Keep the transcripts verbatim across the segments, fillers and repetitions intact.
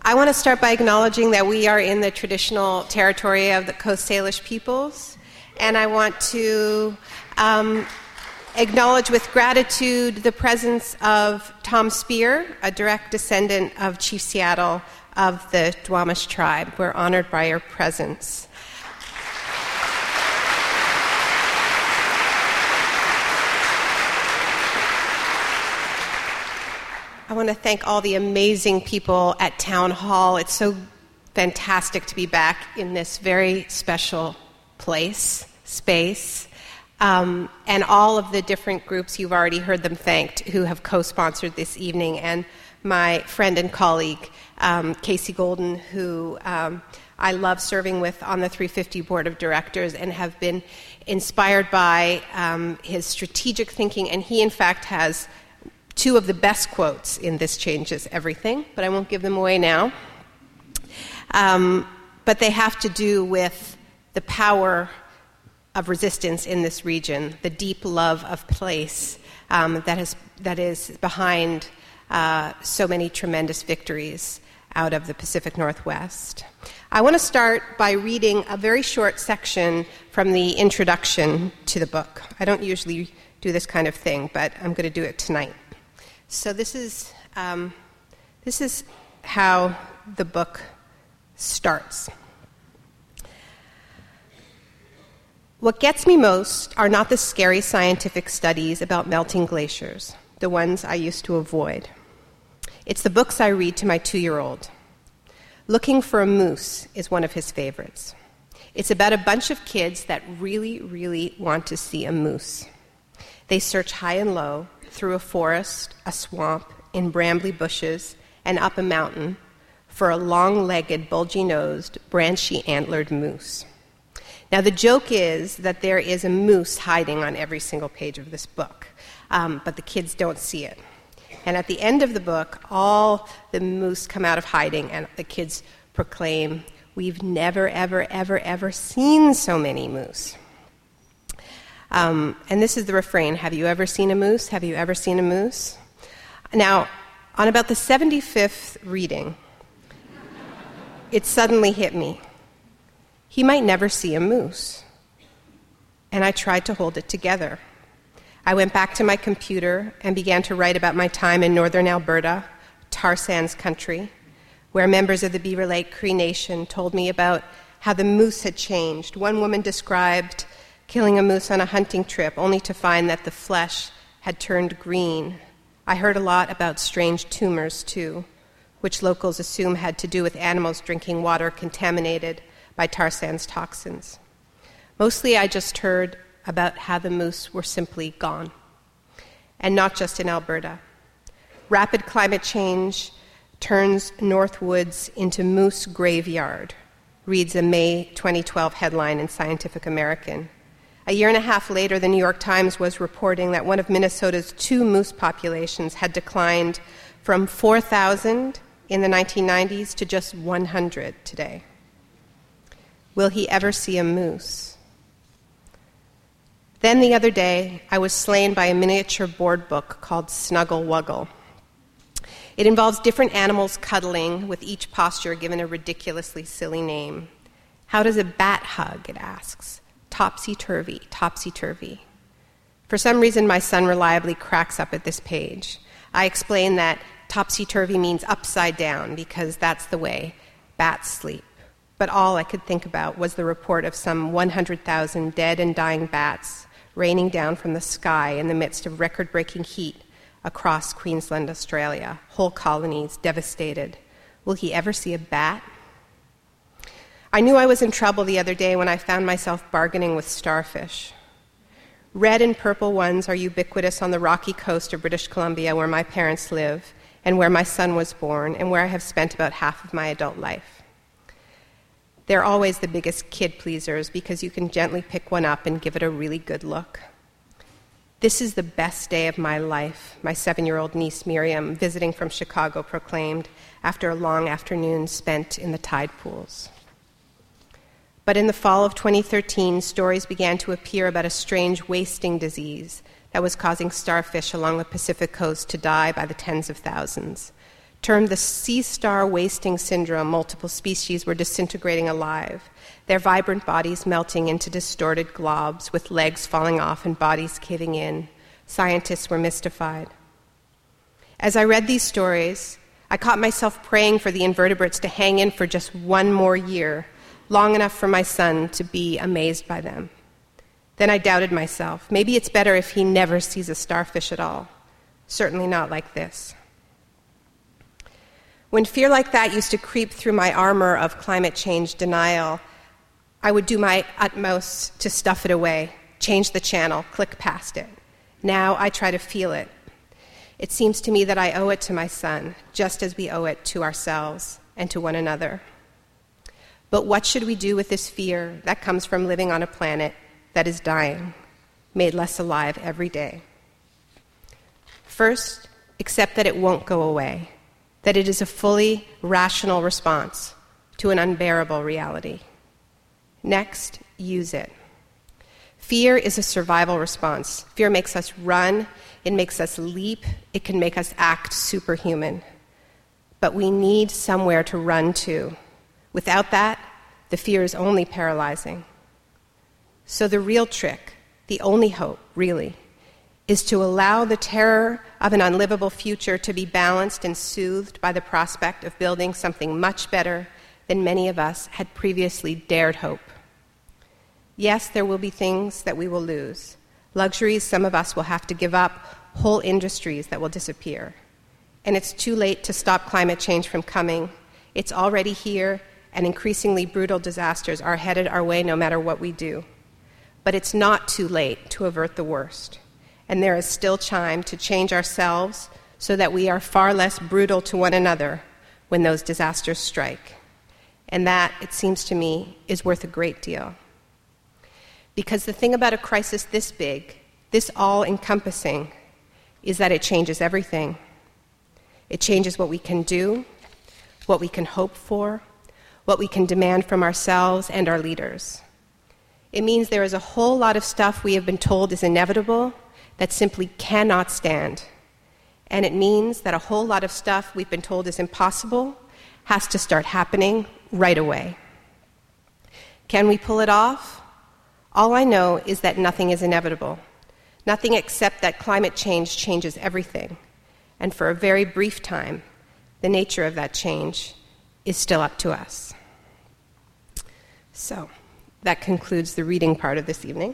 I want to start by acknowledging that we are in the traditional territory of the Coast Salish peoples, and I want to um, acknowledge with gratitude the presence of Tom Spear, a direct descendant of Chief Seattle of the Duwamish tribe. We're honored by your presence. I want to thank all the amazing people at Town Hall. It's so fantastic to be back in this very special place, space, um, and all of the different groups, you've already heard them thanked, who have co-sponsored this evening, and my friend and colleague, um, Casey Golden, who um, I love serving with on the three fifty Board of Directors and have been inspired by um, his strategic thinking, and he, in fact, has two of the best quotes in This Changes Everything, but I won't give them away now. Um, but they have to do with the power of resistance in this region, the deep love of place um, that, has, that is behind uh, so many tremendous victories out of the Pacific Northwest. I want to start by reading a very short section from the introduction to the book. I don't usually do this kind of thing, but I'm going to do it tonight. So this is um, this is how the book starts. What gets me most are not the scary scientific studies about melting glaciers, the ones I used to avoid. It's the books I read to my two-year-old. Looking for a Moose is one of his favorites. It's about a bunch of kids that really, really want to see a moose. They search high and low, through a forest, a swamp, in brambly bushes, and up a mountain for a long-legged, bulgy-nosed, branchy-antlered moose. Now, the joke is that there is a moose hiding on every single page of this book, um, but the kids don't see it. And at the end of the book, all the moose come out of hiding, and the kids proclaim, "We've never, ever, ever, ever seen so many moose." Um, and this is the refrain: have you ever seen a moose? Have you ever seen a moose? Now, on about the seventy-fifth reading, it suddenly hit me. He might never see a moose. And I tried to hold it together. I went back to my computer and began to write about my time in northern Alberta, tar sands country, where members of the Beaver Lake Cree Nation told me about how the moose had changed. One woman described killing a moose on a hunting trip, only to find that the flesh had turned green. I heard a lot about strange tumors, too, which locals assume had to do with animals drinking water contaminated by tar sands toxins. Mostly I just heard about how the moose were simply gone, and not just in Alberta. Rapid climate change turns Northwoods into moose graveyard, reads a May twenty twelve headline in Scientific American. A year and a half later, the New York Times was reporting that one of Minnesota's two moose populations had declined from four thousand in the nineteen nineties to just one hundred today. Will he ever see a moose? Then the other day, I was slain by a miniature board book called Snuggle Wuggle. It involves different animals cuddling, with each posture given a ridiculously silly name. How does a bat hug, it asks. Topsy-turvy, topsy-turvy. For some reason, my son reliably cracks up at this page. I explain that topsy-turvy means upside down because that's the way bats sleep. But all I could think about was the report of some one hundred thousand dead and dying bats raining down from the sky in the midst of record-breaking heat across Queensland, Australia, whole colonies devastated. Will he ever see a bat? I knew I was in trouble the other day when I found myself bargaining with starfish. Red and purple ones are ubiquitous on the rocky coast of British Columbia, where my parents live, and where my son was born, and where I have spent about half of my adult life. They're always the biggest kid pleasers because you can gently pick one up and give it a really good look. This is the best day of my life, my seven-year-old niece Miriam, visiting from Chicago, proclaimed after a long afternoon spent in the tide pools. But in the fall of twenty thirteen, stories began to appear about a strange wasting disease that was causing starfish along the Pacific coast to die by the tens of thousands. termed the sea star wasting syndrome. Multiple species were disintegrating alive, their vibrant bodies melting into distorted globs with legs falling off and bodies caving in. Scientists were mystified. As I read these stories, I caught myself praying for the invertebrates to hang in for just one more year, long enough for my son to be amazed by them. Then I doubted myself. Maybe it's better if he never sees a starfish at all. Certainly not like this. When fear like that used to creep through my armor of climate change denial, I would do my utmost to stuff it away, change the channel, click past it. Now I try to feel it. It seems to me that I owe it to my son, just as we owe it to ourselves and to one another. But what should we do with this fear that comes from living on a planet that is dying, made less alive every day? First, accept that it won't go away, that it is a fully rational response to an unbearable reality. Next, use it. Fear is a survival response. Fear makes us run, it makes us leap, it can make us act superhuman. But we need somewhere to run to. Without that, the fear is only paralyzing. So the real trick, the only hope, really, is to allow the terror of an unlivable future to be balanced and soothed by the prospect of building something much better than many of us had previously dared hope. Yes, there will be things that we will lose, luxuries some of us will have to give up, whole industries that will disappear. And it's too late to stop climate change from coming. It's already here, and increasingly brutal disasters are headed our way no matter what we do. But it's not too late to avert the worst. And there is still time to change ourselves so that we are far less brutal to one another when those disasters strike. And that, it seems to me, is worth a great deal. Because the thing about a crisis this big, this all-encompassing, is that it changes everything. It changes what we can do, what we can hope for, what we can demand from ourselves and our leaders. It means there is a whole lot of stuff we have been told is inevitable that simply cannot stand. And it means that a whole lot of stuff we've been told is impossible has to start happening right away. Can we pull it off? All I know is that nothing is inevitable. Nothing except that climate change changes everything. And for a very brief time, the nature of that change is still up to us. So, that concludes the reading part of this evening.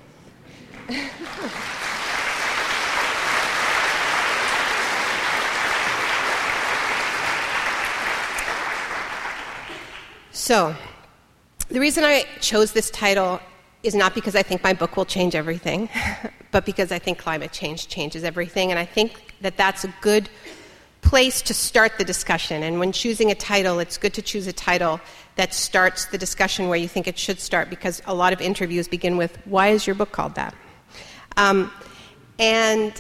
So, the reason I chose this title is not because I think my book will change everything, but because I think climate change changes everything, and I think that that's a good place to start the discussion. And when choosing a title, it's good to choose a title that starts the discussion where you think it should start, because a lot of interviews begin with, why is your book called that? Um, and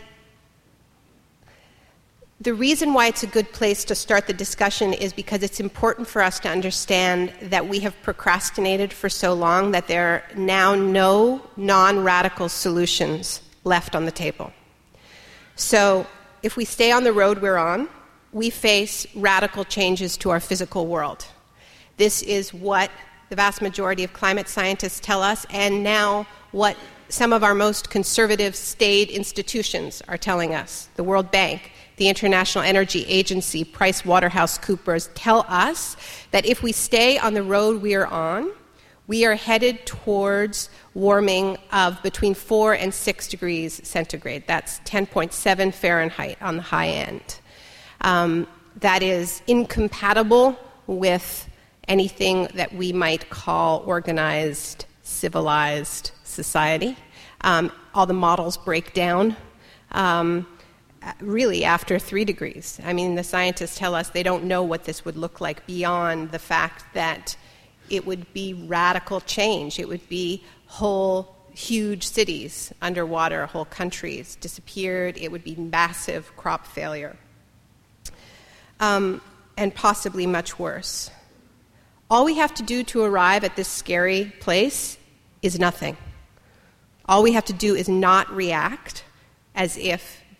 the reason why it's a good place to start the discussion is because it's important for us to understand that we have procrastinated for so long that there are now no non-radical solutions left on the table. So if we stay on the road we're on, we face radical changes to our physical world. This is what the vast majority of climate scientists tell us, and now what some of our most conservative state institutions are telling us. The World Bank, the International Energy Agency, PricewaterhouseCoopers tell us that if we stay on the road we are on, we are headed towards warming of between four and six degrees centigrade. That's ten point seven Fahrenheit on the high end. Um, that is incompatible with anything that we might call organized, civilized society. Um, all the models break down. Um, really after three degrees. I mean, the scientists tell us they don't know what this would look like beyond the fact that it would be radical change. It would be whole, huge cities underwater, whole countries disappeared. It would be massive crop failure. Um, and possibly much worse. All we have to do to arrive at this scary place is nothing. All we have to do is not react as if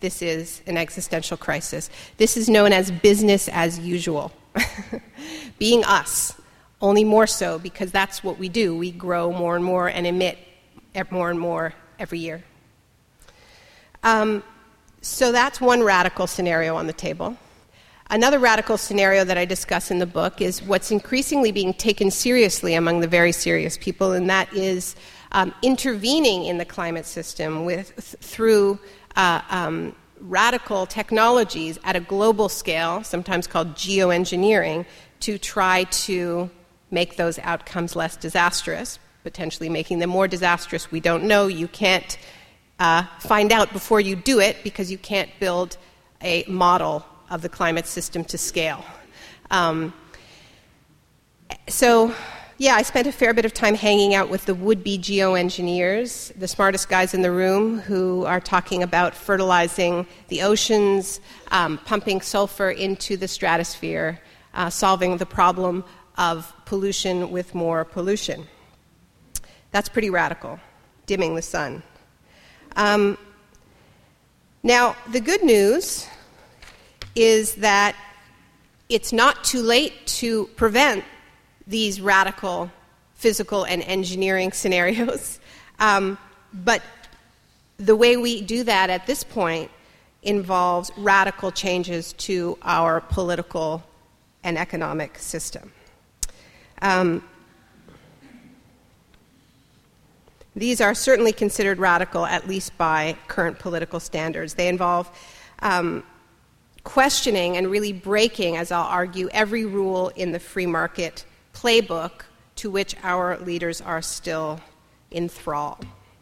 this is an existential crisis. This is known as business as usual. Being us, only more so because that's what we do. We grow more and more and emit more and more every year. Um, so that's one radical scenario on the table. Another radical scenario that I discuss in the book is what's increasingly being taken seriously among the very serious people, and that is um, intervening in the climate system with th- through uh, um, radical technologies at a global scale, sometimes called geoengineering, to try to make those outcomes less disastrous, potentially making them more disastrous. We don't know. You can't uh, find out before you do it because you can't build a model of the climate system to scale. Um, so, yeah, I spent a fair bit of time hanging out with the would-be geoengineers, the smartest guys in the room, who are talking about fertilizing the oceans, um, pumping sulfur into the stratosphere, uh, solving the problem of pollution with more pollution. That's pretty radical, dimming the sun. Um, now, the good news is that it's not too late to prevent these radical physical and engineering scenarios. Um, but the way we do that at this point involves radical changes to our political and economic system. Um, these are certainly considered radical, at least by current political standards. They involve um, questioning and really breaking, as I'll argue, every rule in the free market playbook to which our leaders are still in thrall.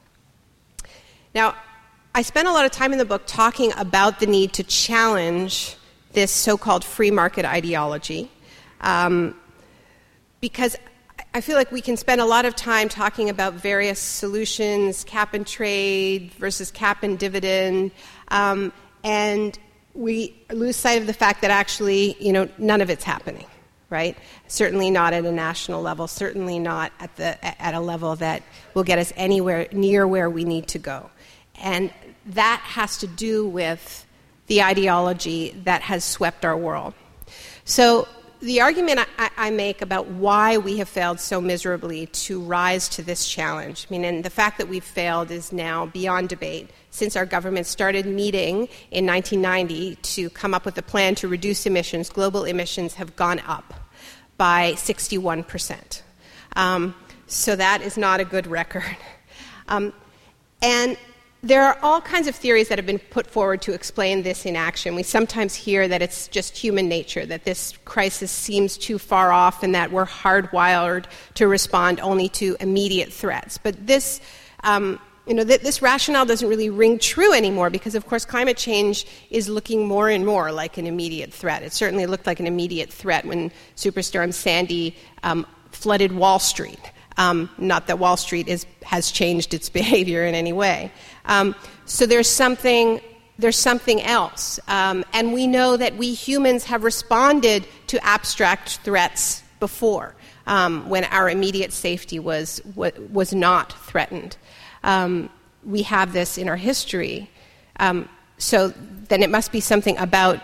Now, I spent a lot of time in the book talking about the need to challenge this so-called free market ideology, um, because I feel like we can spend a lot of time talking about various solutions, cap and trade versus cap and dividend, um, and we lose sight of the fact that actually, you know, none of it's happening, right? Certainly not at a national level, certainly not at the at a level that will get us anywhere near where we need to go. And that has to do with the ideology that has swept our world. So the argument I, I make about why we have failed so miserably to rise to this challenge, I mean, and the fact that we've failed is now beyond debate. Since our government started meeting in nineteen ninety to come up with a plan to reduce emissions, global emissions have gone up by sixty-one percent. Um, so that is not a good record. Um, and there are all kinds of theories that have been put forward to explain this inaction. We sometimes hear that it's just human nature, that this crisis seems too far off and that we're hardwired to respond only to immediate threats. But this, um, you know, th- this rationale doesn't really ring true anymore because, of course, climate change is looking more and more like an immediate threat. It certainly looked like an immediate threat when Superstorm Sandy um, flooded Wall Street. Um, not that Wall Street is, has changed its behavior in any way. Um, so there's something, there's something else. Um, and we know that we humans have responded to abstract threats before, um, when our immediate safety was, was not threatened. Um, we have this in our history. Um, so then it must be something about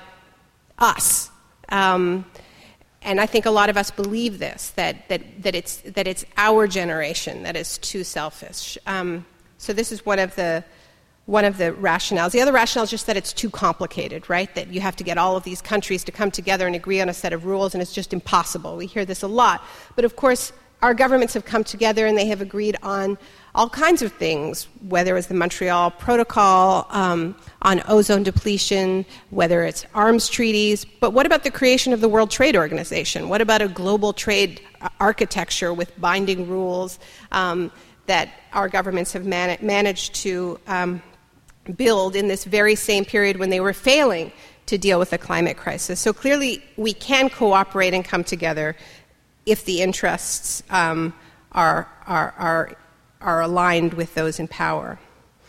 us. Um, And I think a lot of us believe this, that that, that it's that it's our generation that is too selfish. Um, so this is one of the one of the rationales. The other rationale is just that it's too complicated, right? That you have to get all of these countries to come together and agree on a set of rules, and it's just impossible. We hear this a lot. But of course, our governments have come together and they have agreed on all kinds of things, whether it's the Montreal Protocol, um, on ozone depletion, whether it's arms treaties. But what about the creation of the World Trade Organization? What about a global trade architecture with binding rules um, that our governments have man- managed to um, build in this very same period when they were failing to deal with the climate crisis? So clearly we can cooperate and come together if the interests um, are, are, are, are aligned with those in power.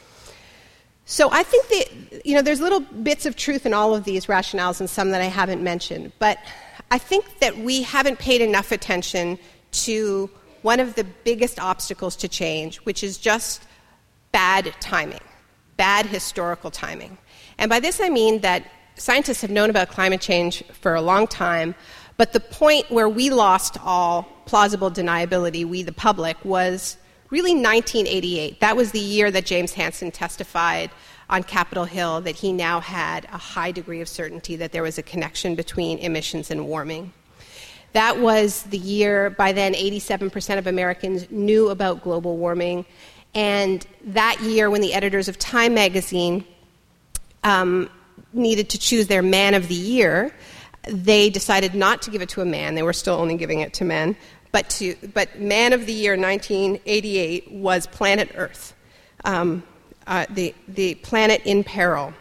So I think that, you know, there's little bits of truth in all of these rationales and some that I haven't mentioned, but I think that we haven't paid enough attention to one of the biggest obstacles to change, which is just bad timing, bad historical timing. And by this I mean that scientists have known about climate change for a long time, but the point where we lost all plausible deniability, we the public, was really nineteen eighty-eight. That was the year that James Hansen testified on Capitol Hill that he now had a high degree of certainty that there was a connection between emissions and warming. That was the year, by then, eighty-seven percent of Americans knew about global warming. And that year, when the editors of Time magazine um, needed to choose their man of the year, they decided not to give it to a man. They were still only giving it to men. But, to, but man of the year nineteen eighty-eight was Planet Earth, um, uh, the, the planet in peril.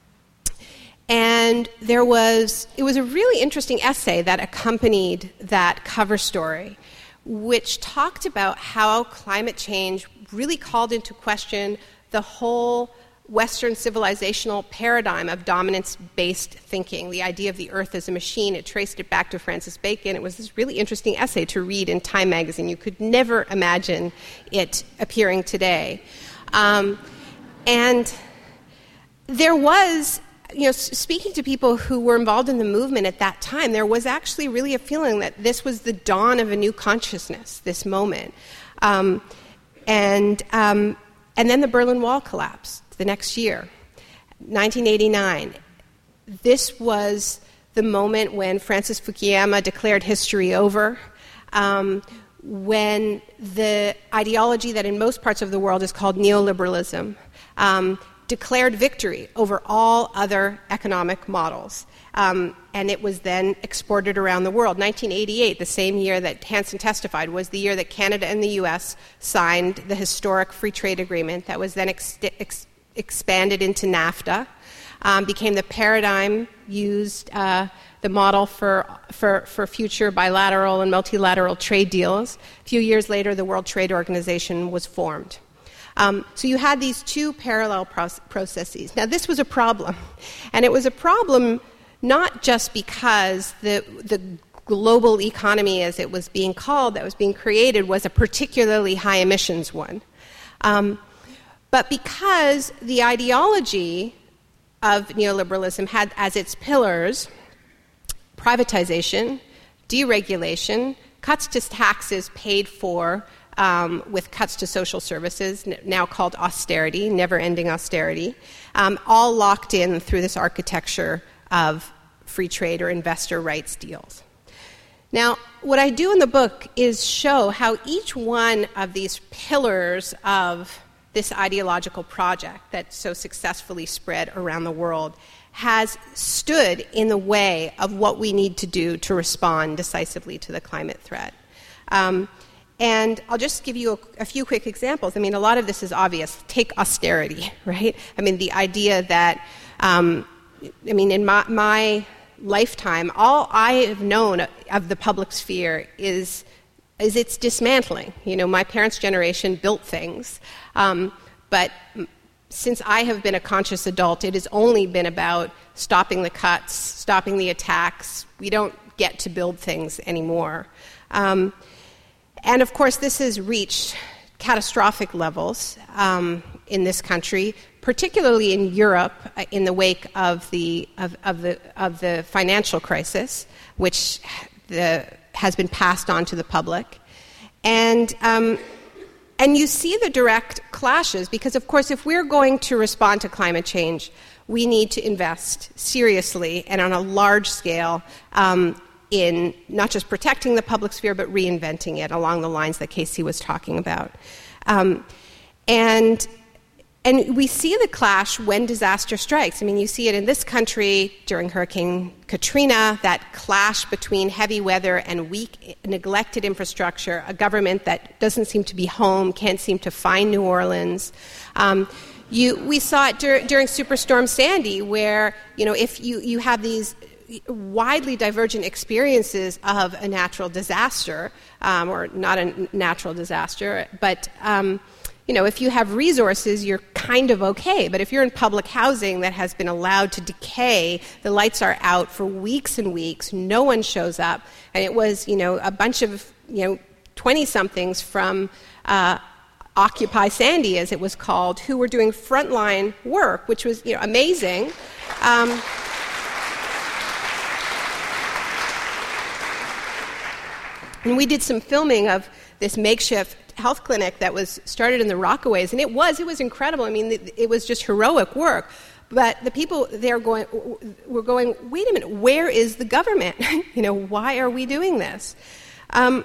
And there was, it was a really interesting essay that accompanied that cover story, which talked about how climate change really called into question the whole Western civilizational paradigm of dominance-based thinking, the idea of the Earth as a machine. It traced it back to Francis Bacon. It was this really interesting essay to read in Time magazine. You could never imagine it appearing today. Um, and there was, you know, speaking to people who were involved in the movement at that time, there was actually really a feeling that this was the dawn of a new consciousness, this moment. Um, and, um, and then the Berlin Wall collapsed the next year, nineteen eighty-nine. This was the moment when Francis Fukuyama declared history over, um, when the ideology that in most parts of the world is called neoliberalism um, declared victory over all other economic models. Um, and it was then exported around the world. nineteen eighty-eight, the same year that Hansen testified, was the year that Canada and the U S signed the historic free trade agreement that was then ex- ex- expanded into NAFTA, um, became the paradigm used, uh, the model for, for, for future bilateral and multilateral trade deals. A few years later, the World Trade Organization was formed. Um, so you had these two parallel proce- processes. Now, this was a problem, and it was a problem not just because the, the global economy, as it was being called, that was being created, was a particularly high emissions one, um, but because the ideology of neoliberalism had as its pillars privatization, deregulation, cuts to taxes paid for um, with cuts to social services, n- now called austerity, never-ending austerity, um, all locked in through this architecture of free trade or investor rights deals. Now, what I do in the book is show how each one of these pillars of this ideological project that so successfully spread around the world has stood in the way of what we need to do to respond decisively to the climate threat. Um, and I'll just give you a, a few quick examples. I mean, a lot of this is obvious. Take austerity, right? I mean, the idea that, um, I mean, in my, my lifetime, all I have known of the public sphere is is its dismantling. You know, my parents' generation built things, um, but since I have been a conscious adult, it has only been about stopping the cuts, stopping the attacks. We don't get to build things anymore. Um, and of course, this has reached catastrophic levels um, in this country, particularly in Europe, uh, in the wake of the of, of the of the financial crisis, which the has been passed on to the public. And um, and you see the direct clashes because, of course, if we're going to respond to climate change, we need to invest seriously and on a large scale um, in not just protecting the public sphere, but reinventing it along the lines that Casey was talking about. Um, and And we see the clash when disaster strikes. I mean, you see it in this country during Hurricane Katrina, that clash between heavy weather and weak, neglected infrastructure, a government that doesn't seem to be home, can't seem to find New Orleans. Um, you, we saw it dur- during Superstorm Sandy, where, you know, if you, you have these widely divergent experiences of a natural disaster, um, or not a natural disaster, but... Um, You know, if you have resources, you're kind of okay. But if you're in public housing that has been allowed to decay, the lights are out for weeks and weeks, no one shows up, and it was, you know, a bunch of, you know, twenty-somethings from uh, Occupy Sandy, as it was called, who were doing frontline work, which was, you know, amazing. Um, and we did some filming of this makeshift health clinic that was started in the Rockaways, and it was it was incredible. I mean, it, it was just heroic work. But the people there going were going, wait a minute, where is the government? You know, why are we doing this? Um,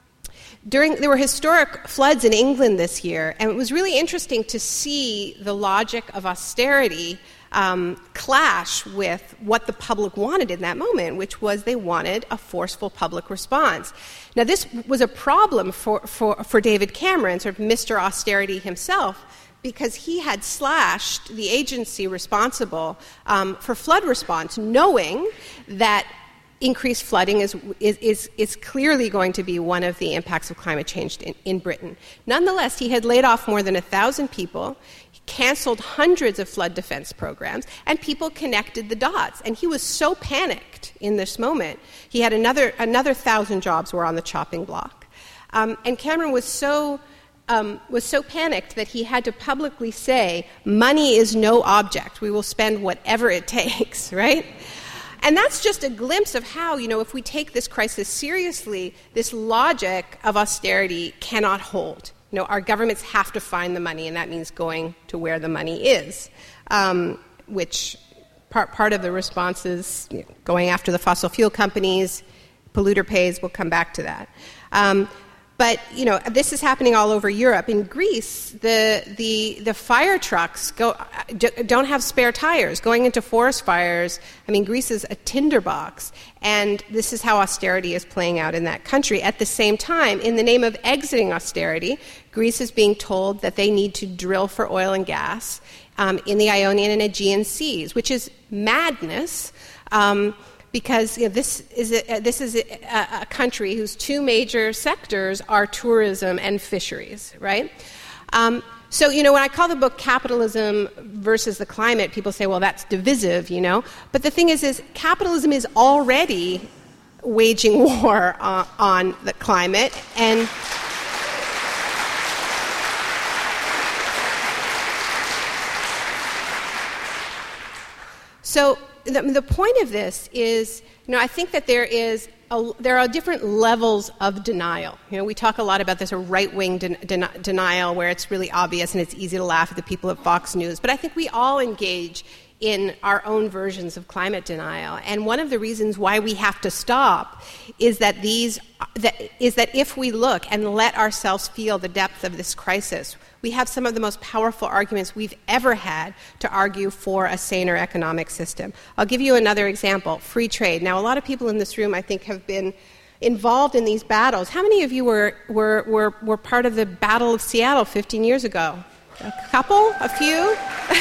During, there were historic floods in England this year, and it was really interesting to see the logic of austerity um, clash with what the public wanted in that moment, which was they wanted a forceful public response. Now, this was a problem for, for, for David Cameron, sort of Mister Austerity himself, because he had slashed the agency responsible um, for flood response, knowing that increased flooding is, is, is, is clearly going to be one of the impacts of climate change in, in Britain. Nonetheless, he had laid off more than one thousand people, he canceled hundreds of flood defense programs, and people connected the dots. And he was so panicked in this moment. He had another another one thousand jobs were on the chopping block. Um, and Cameron was so, um, was so panicked that he had to publicly say, money is no object. We will spend whatever it takes, right? And that's just a glimpse of how, you know, if we take this crisis seriously, this logic of austerity cannot hold. You know, our governments have to find the money, and that means going to where the money is, um, which part, part of the response is, you know, going after the fossil fuel companies, polluter pays, we'll come back to that. Um, But, you know, this is happening all over Europe. In Greece, the the, the fire trucks go, don't have spare tires. Going into forest fires, I mean, Greece is a tinderbox. And this is how austerity is playing out in that country. At the same time, in the name of exiting austerity, Greece is being told that they need to drill for oil and gas um, in the Ionian and Aegean seas, which is madness. Um, Because you know, this is a, this is a, a country whose two major sectors are tourism and fisheries, right? Um, so, you know, when I call the book Capitalism versus the Climate, people say, well, that's divisive, you know. But the thing is, is capitalism is already waging war on, on the climate, and so. The, the point of this is, you know, I think that there is a, there are different levels of denial. You know, we talk a lot about this a right-wing den, den, denial where it's really obvious and it's easy to laugh at the people at Fox News. But I think we all engage in our own versions of climate denial. And one of the reasons why we have to stop is that these that, is that if we look and let ourselves feel the depth of this crisis, we have some of the most powerful arguments we've ever had to argue for a saner economic system. I'll give you another example, free trade. Now, a lot of people in this room, I think, have been involved in these battles. How many of you were, were, were, were part of the Battle of Seattle fifteen years ago? A couple? A few?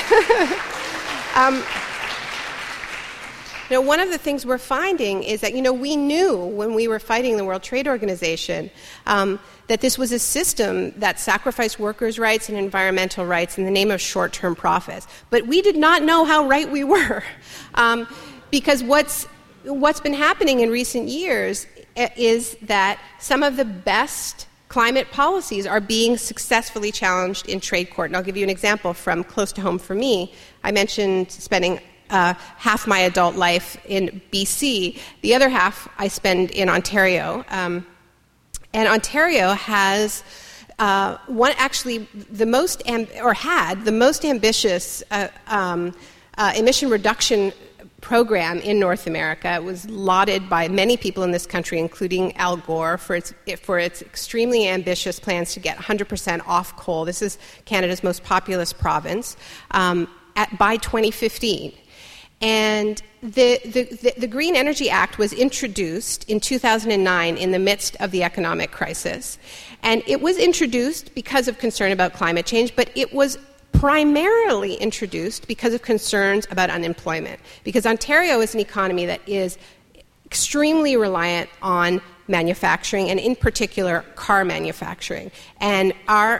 um, you know, one of the things we're finding is that, you know, we knew when we were fighting the World Trade Organization um, that this was a system that sacrificed workers' rights and environmental rights in the name of short-term profits. But we did not know how right we were. Um, because what's, what's been happening in recent years is that some of the best climate policies are being successfully challenged in trade court. And I'll give you an example from close to home for me. I mentioned spending uh, half my adult life in B C. The other half I spend in Ontario. Um, And Ontario has uh, one, actually, the most amb- or had the most ambitious uh, um, uh, emission reduction program in North America. It was lauded by many people in this country, including Al Gore, for its for its extremely ambitious plans to get one hundred percent off coal. This is Canada's most populous province um, at by twenty fifteen. And the, the, the, the Green Energy Act was introduced in two thousand nine in the midst of the economic crisis. And it was introduced because of concern about climate change, but it was primarily introduced because of concerns about unemployment. Because Ontario is an economy that is extremely reliant on manufacturing, and in particular, car manufacturing. And our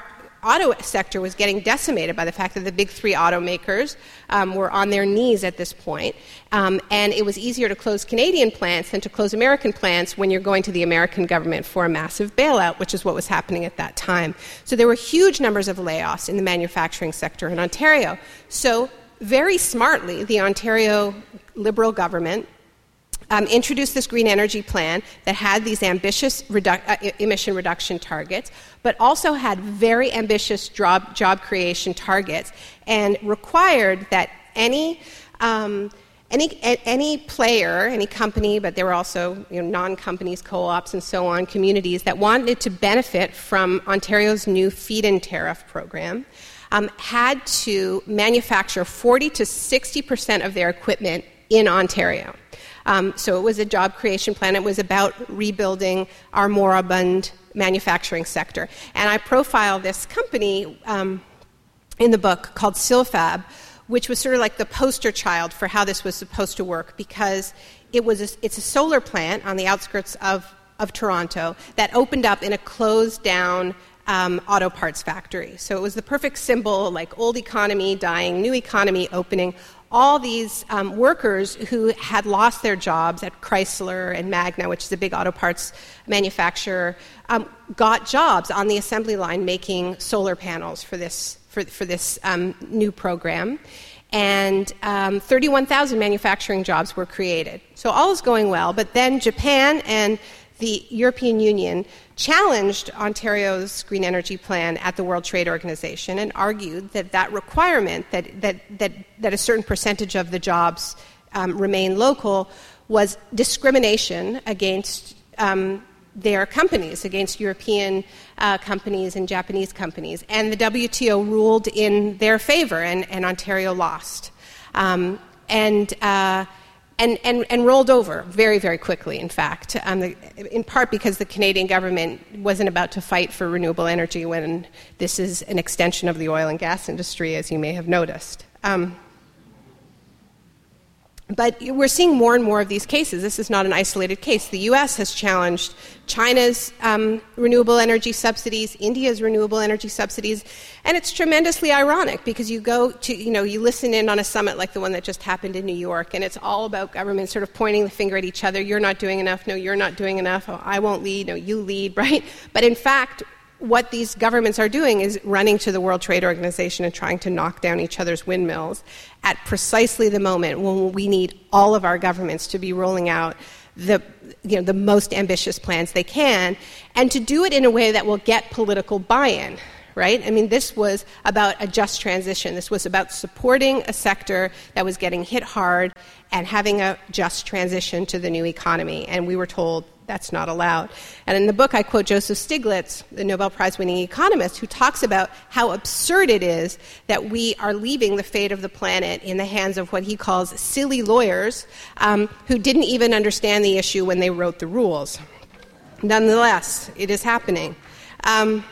auto sector was getting decimated by the fact that the big three automakers um, were on their knees at this point. Um, and it was easier to close Canadian plants than to close American plants when you're going to the American government for a massive bailout, which is what was happening at that time. So there were huge numbers of layoffs in the manufacturing sector in Ontario. So very smartly, the Ontario Liberal government Um, introduced this green energy plan that had these ambitious redu- uh, emission reduction targets, but also had very ambitious job, job creation targets, and required that any um, any a, any player, any company, but there were also you know, non-companies, co-ops, and so on, communities that wanted to benefit from Ontario's new feed-in tariff program, um, had to manufacture forty to sixty percent of their equipment in Ontario. Um, so it was a job creation plan. It was about rebuilding our moribund manufacturing sector. And I profile this company um, in the book called Silfab, which was sort of like the poster child for how this was supposed to work, because it was a, it's a solar plant on the outskirts of, of Toronto that opened up in a closed-down um, auto parts factory. So it was the perfect symbol, like old economy dying, new economy opening. All these um, workers who had lost their jobs at Chrysler and Magna, which is a big auto parts manufacturer, um, got jobs on the assembly line making solar panels for this for, for this um, new program. And um, thirty-one thousand manufacturing jobs were created. So all is going well, but then Japan and the European Union challenged Ontario's green energy plan at the World Trade Organization and argued that that requirement, that that that, that a certain percentage of the jobs um, remain local, was discrimination against um, their companies, against European uh, companies and Japanese companies. And the W T O ruled in their favor, and, and Ontario lost. Um, and uh, And, and, and rolled over very, very quickly, in fact, um, the, in part because the Canadian government wasn't about to fight for renewable energy when this is an extension of the oil and gas industry, as you may have noticed. Um, but we're seeing more and more of these cases. This is not an isolated case. The U S has challenged China's um, renewable energy subsidies, India's renewable energy subsidies, and it's tremendously ironic because you go to, you know, you listen in on a summit like the one that just happened in New York, and it's all about governments sort of pointing the finger at each other. You're not doing enough. No, you're not doing enough. Oh, I won't lead. No, you lead, right? But in fact, what these governments are doing is running to the World Trade Organization and trying to knock down each other's windmills at precisely the moment when we need all of our governments to be rolling out the, you know, the most ambitious plans they can, and to do it in a way that will get political buy-in, right? I mean, this was about a just transition. This was about supporting a sector that was getting hit hard and having a just transition to the new economy, and we were told that's not allowed. And in the book, I quote Joseph Stiglitz, the Nobel Prize-winning economist, who talks about how absurd it is that we are leaving the fate of the planet in the hands of what he calls silly lawyers um, who didn't even understand the issue when they wrote the rules. Nonetheless, it is happening. Um,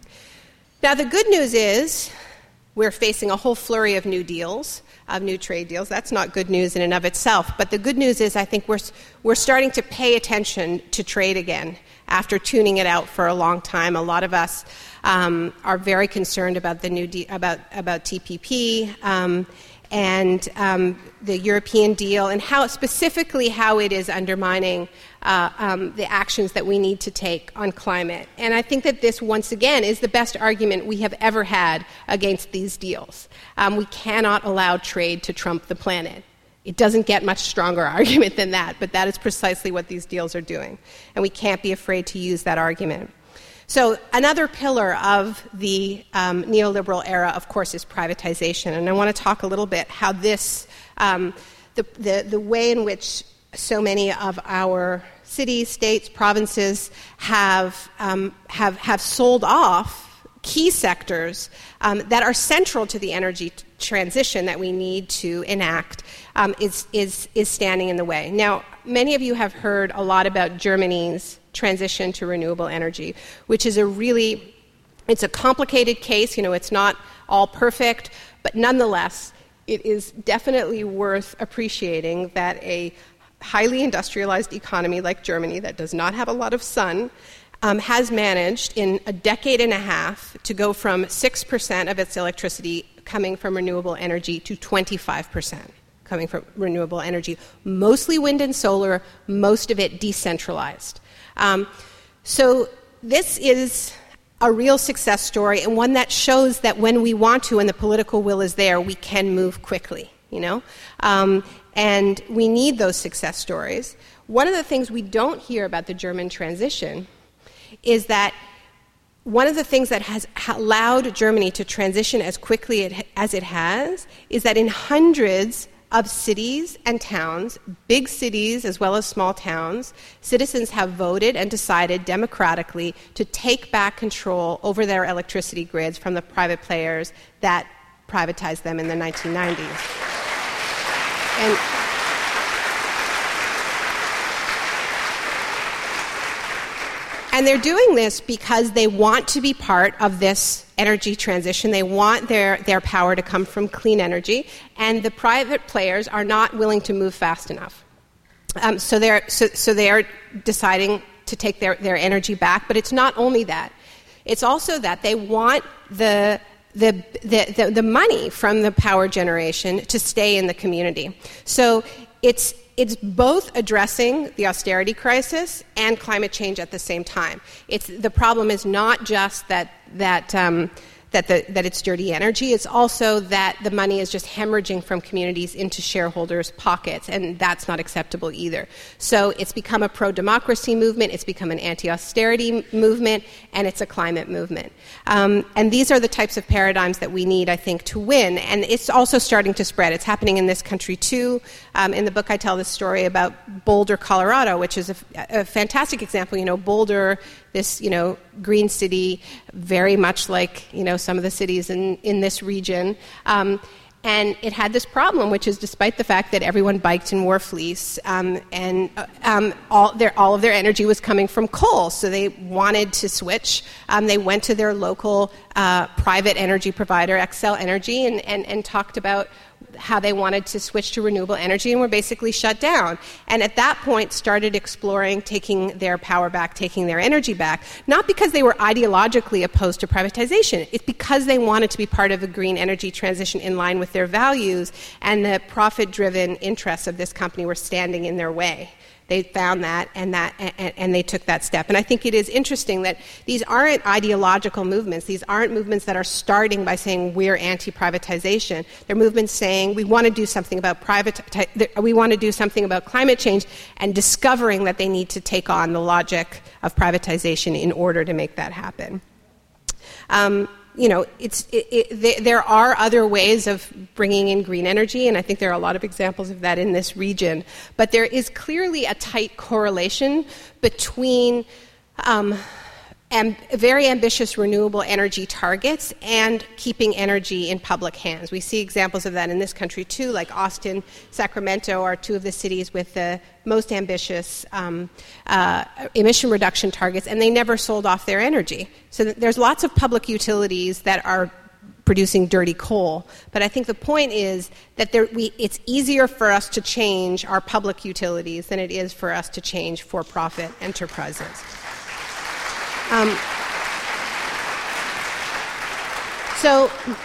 now, the good news is we're facing a whole flurry of new deals, of new trade deals. That's not good news in and of itself. But the good news is I think we're we're starting to pay attention to trade again after tuning it out for a long time. A lot of us um, are very concerned about the new de- about about T P P um, and um, the European deal, and how specifically how it is undermining uh, um, the actions that we need to take on climate. And I think that this, once again, is the best argument we have ever had against these deals. Um, we cannot allow trade to trump the planet. It doesn't get much stronger argument than that, but that is precisely what these deals are doing. And we can't be afraid to use that argument. So another pillar of the um, neoliberal era, of course, is privatization. And I want to talk a little bit how this, um, the, the, the way in which so many of our cities, states, provinces have, um, have, have sold off key sectors um, that are central to the energy t- transition that we need to enact um, is, is, is standing in the way. Now, many of you have heard a lot about Germany's transition to renewable energy, which is a really, it's a complicated case. You know, it's not all perfect, but nonetheless, it is definitely worth appreciating that a highly industrialized economy like Germany that does not have a lot of sun um, has managed in a decade and a half to go from six percent of its electricity coming from renewable energy to twenty-five percent coming from renewable energy, mostly wind and solar, most of it decentralized. Um, so this is a real success story, and one that shows that when we want to and the political will is there, we can move quickly, you know? Um, and we need those success stories. One of the things we don't hear about the German transition is that one of the things that has allowed Germany to transition as quickly as it has is that in hundreds of cities and towns, big cities as well as small towns, citizens have voted and decided democratically to take back control over their electricity grids from the private players that privatized them in the nineteen nineties. And And they're doing this because they want to be part of this energy transition. They want their, their power to come from clean energy, and the private players are not willing to move fast enough. Um, so they're so, so they are deciding to take their, their energy back. But it's not only that; it's also that they want the the the, the, the money from the power generation to stay in the community. So it's It's both addressing the austerity crisis and climate change at the same time. It's, the problem is not just that that um, that the, that it's dirty energy. It's also that the money is just hemorrhaging from communities into shareholders' pockets, and that's not acceptable either. So it's become a pro-democracy movement, it's become an anti-austerity movement, and it's a climate movement. Um, and these are the types of paradigms that we need, I think, to win. And it's also starting to spread. It's happening in this country, too. Um, in the book, I tell this story about Boulder, Colorado, which is a, a fantastic example. You know, Boulder, this, you know, green city, very much like, you know, some of the cities in, in this region. Um, and it had this problem, which is despite the fact that everyone biked and wore fleece, um, and uh, um, all, their, all of their energy was coming from coal, so they wanted to switch. Um, they went to their local uh, private energy provider, Xcel Energy, and, and, and talked about how they wanted to switch to renewable energy, and were basically shut down. And at that point started exploring taking their power back, taking their energy back, not because they were ideologically opposed to privatization. It's because they wanted to be part of a green energy transition in line with their values, and the profit-driven interests of this company were standing in their way. They found that, and that, and, and they took that step. And I think it is interesting that these aren't ideological movements. These aren't movements that are starting by saying we're anti-privatization. They're movements saying we want to do something about private, we want to do something about climate change, and discovering that they need to take on the logic of privatization in order to make that happen. Um, You know, it's, it, it, there are other ways of bringing in green energy, and I think there are a lot of examples of that in this region. But there is clearly a tight correlation between um, amb- very ambitious renewable energy targets and keeping energy in public hands. We see examples of that in this country, too, like Austin, Sacramento are two of the cities with the most ambitious um, uh, emission reduction targets, and they never sold off their energy. So th- there's lots of public utilities that are producing dirty coal. But I think the point is that there, we, it's easier for us to change our public utilities than it is for us to change for-profit enterprises. Um, so...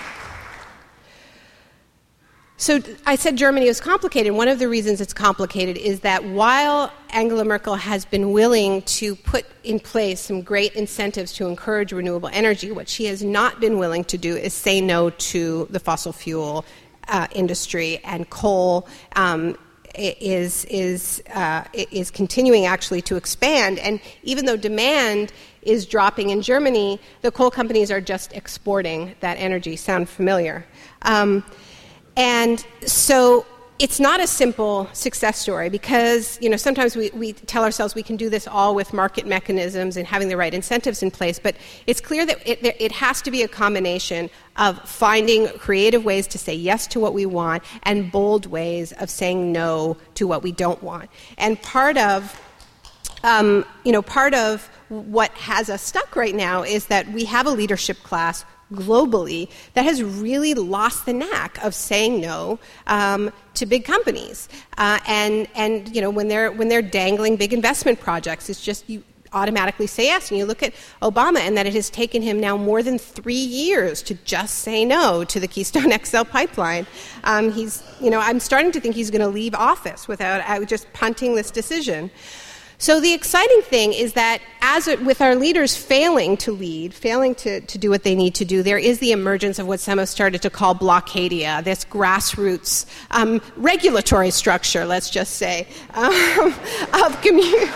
So I said Germany is complicated. One of the reasons it's complicated is that while Angela Merkel has been willing to put in place some great incentives to encourage renewable energy, what she has not been willing to do is say no to the fossil fuel uh, industry, and coal um, is is uh, is continuing actually to expand. And even though demand is dropping in Germany, the coal companies are just exporting that energy. Sound familiar? Um, And so it's not a simple success story, because, you know, sometimes we, we tell ourselves we can do this all with market mechanisms and having the right incentives in place, but it's clear that it, it has to be a combination of finding creative ways to say yes to what we want and bold ways of saying no to what we don't want. And part of, um, you know, part of what has us stuck right now is that we have a leadership class globally that has really lost the knack of saying no um, to big companies, uh, and and you know when they're when they're dangling big investment projects, it's just you automatically say yes. And you look at Obama, and that it has taken him now more than three years to just say no to the Keystone X L pipeline. Um, he's, you know, I'm starting to think he's going to leave office without uh, just punting this decision. So the exciting thing is that as it, with our leaders failing to lead, failing to, to do what they need to do, there is the emergence of what some have started to call blockadia, this grassroots um, regulatory structure, let's just say, um, of community.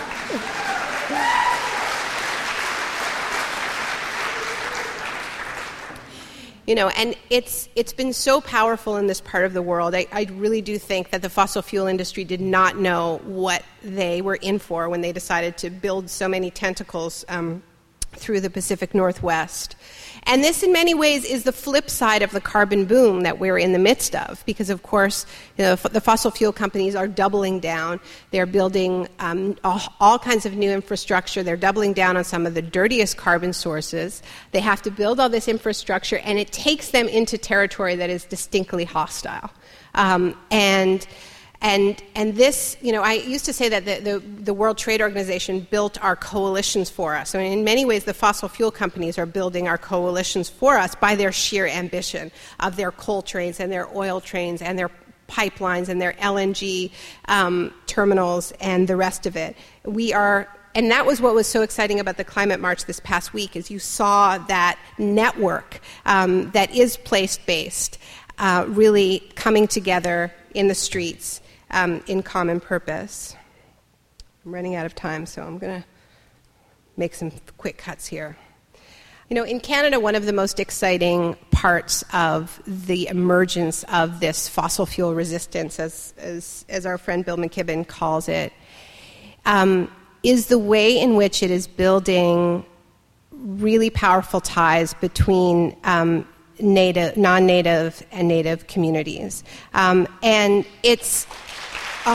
You know, and it's it's been so powerful in this part of the world. I, I really do think that the fossil fuel industry did not know what they were in for when they decided to build so many tentacles um, through the Pacific Northwest. And this, in many ways, is the flip side of the carbon boom that we're in the midst of, because, of course, you know, the fossil fuel companies are doubling down. They're building um, all, all kinds of new infrastructure. They're doubling down on some of the dirtiest carbon sources. They have to build all this infrastructure, and it takes them into territory that is distinctly hostile. Um, and... And and this, you know, I used to say that the, the, the World Trade Organization built our coalitions for us. I mean, in many ways, the fossil fuel companies are building our coalitions for us by their sheer ambition of their coal trains and their oil trains and their pipelines and their L N G um, terminals and the rest of it. We are... And that was what was so exciting about the Climate March this past week, is you saw that network um, that is place-based uh, really coming together in the streets. Um, in common purpose. I'm running out of time, so I'm going to make some quick cuts here. You know, in Canada, one of the most exciting parts of the emergence of this fossil fuel resistance, as, as, as our friend Bill McKibben calls it, um, is the way in which it is building really powerful ties between um, native, non-native and native communities. Um, and it's... Uh,